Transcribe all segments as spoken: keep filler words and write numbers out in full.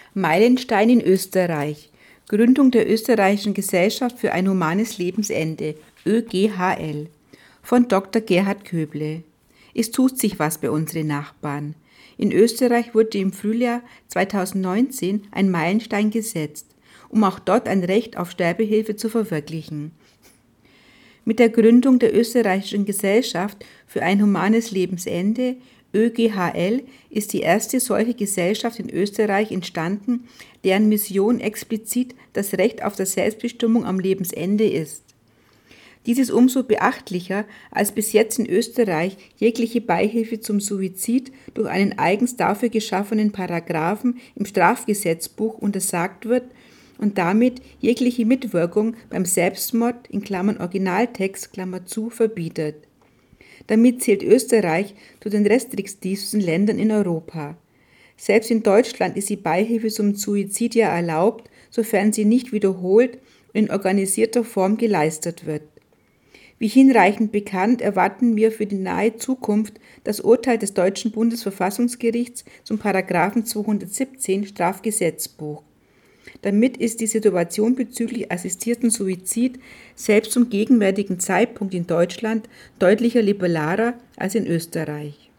Meilenstein in Österreich. Gründung der Österreichischen Gesellschaft für ein humanes Lebensende, Ö G H L, von Doktor Gerhard Köble. Es tut sich was bei unseren Nachbarn. In Österreich wurde im Frühjahr zweitausendneunzehn ein Meilenstein gesetzt, um auch dort ein Recht auf Sterbehilfe zu verwirklichen. Mit der Gründung der Österreichischen Gesellschaft für ein humanes Lebensende, Ö G H L, ist die erste solche Gesellschaft in Österreich entstanden, deren Mission explizit das Recht auf das Selbstbestimmung am Lebensende ist. Dies ist umso beachtlicher, als bis jetzt in Österreich jegliche Beihilfe zum Suizid durch einen eigens dafür geschaffenen Paragraphen im Strafgesetzbuch untersagt wird und damit jegliche Mitwirkung beim Selbstmord in Klammern Originaltext Klammer zu verbietet. Damit zählt Österreich zu den restriktivsten Ländern in Europa. Selbst in Deutschland ist die Beihilfe zum Suizid ja erlaubt, sofern sie nicht wiederholt und in organisierter Form geleistet wird. Wie hinreichend bekannt, erwarten wir für die nahe Zukunft das Urteil des deutschen Bundesverfassungsgerichts zum Paragraphen zweihundertsiebzehn Strafgesetzbuch. Damit ist die Situation bezüglich assistierten Suizid selbst zum gegenwärtigen Zeitpunkt in Deutschland deutlicher liberaler als in Österreich.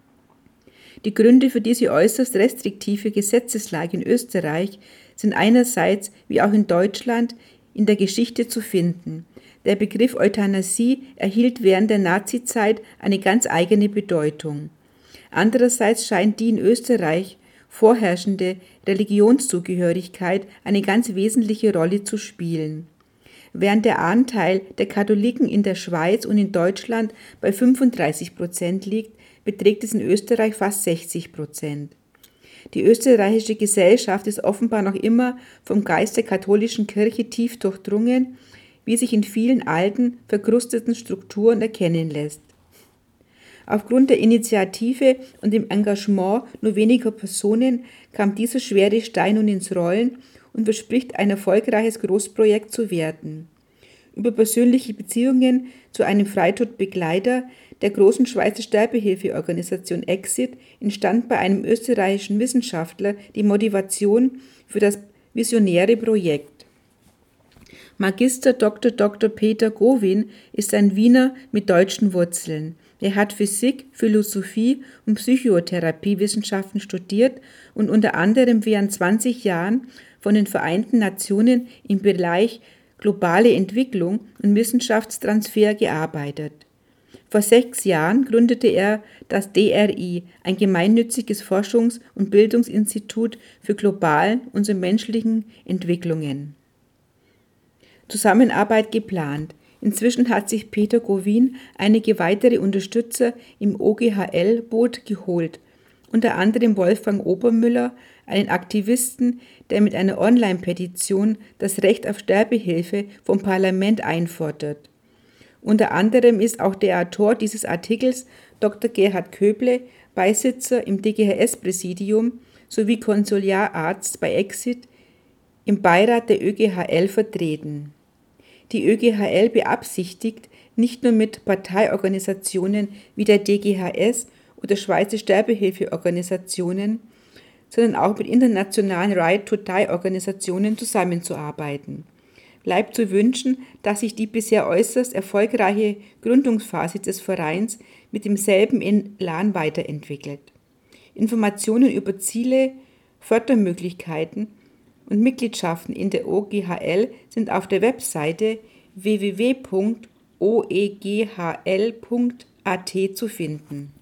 Die Gründe für diese äußerst restriktive Gesetzeslage in Österreich sind einerseits, wie auch in Deutschland, in der Geschichte zu finden. Der Begriff Euthanasie erhielt während der Nazizeit eine ganz eigene Bedeutung. Andererseits scheint die in Österreich vorherrschende Religionszugehörigkeit eine ganz wesentliche Rolle zu spielen. Während der Anteil der Katholiken in der Schweiz und in Deutschland bei fünfunddreißig Prozent liegt, beträgt es in Österreich fast sechzig Prozent. Die österreichische Gesellschaft ist offenbar noch immer vom Geist der katholischen Kirche tief durchdrungen, wie sich in vielen alten, verkrusteten Strukturen erkennen lässt. Aufgrund der Initiative und dem Engagement nur weniger Personen kam dieser schwere Stein nun ins Rollen und verspricht ein erfolgreiches Großprojekt zu werden. Über persönliche Beziehungen zu einem Freitodbegleiter der großen Schweizer Sterbehilfeorganisation Exit entstand bei einem österreichischen Wissenschaftler die Motivation für das visionäre Projekt. Magister Doktor Doktor Peter Gowin ist ein Wiener mit deutschen Wurzeln. Er hat Physik, Philosophie und Psychotherapiewissenschaften studiert und unter anderem während zwanzig Jahren von den Vereinten Nationen im Bereich globale Entwicklung und Wissenschaftstransfer gearbeitet. Vor sechs Jahren gründete er das D R I, ein gemeinnütziges Forschungs- und Bildungsinstitut für globalen und so menschlichen Entwicklungen. Zusammenarbeit geplant. Inzwischen hat sich Peter Gowin einige weitere Unterstützer im O G H L-Boot geholt, unter anderem Wolfgang Obermüller, einen Aktivisten, der mit einer Online-Petition das Recht auf Sterbehilfe vom Parlament einfordert. Unter anderem ist auch der Autor dieses Artikels, Doktor Gerhard Köble, Beisitzer im D G H S-Präsidium sowie Konsiliararzt bei Exit im Beirat der Ö G H L vertreten. Die Ö G H L beabsichtigt, nicht nur mit Parteiorganisationen wie der D G H S oder Schweizer Sterbehilfeorganisationen, sondern auch mit internationalen Right-to-Die-Organisationen zusammenzuarbeiten. Bleibt zu wünschen, dass sich die bisher äußerst erfolgreiche Gründungsphase des Vereins mit demselben Elan weiterentwickelt. Informationen über Ziele, Fördermöglichkeiten und Mitgliedschaften in der O G H L sind auf der Webseite w w w punkt o e g h l punkt a t zu finden.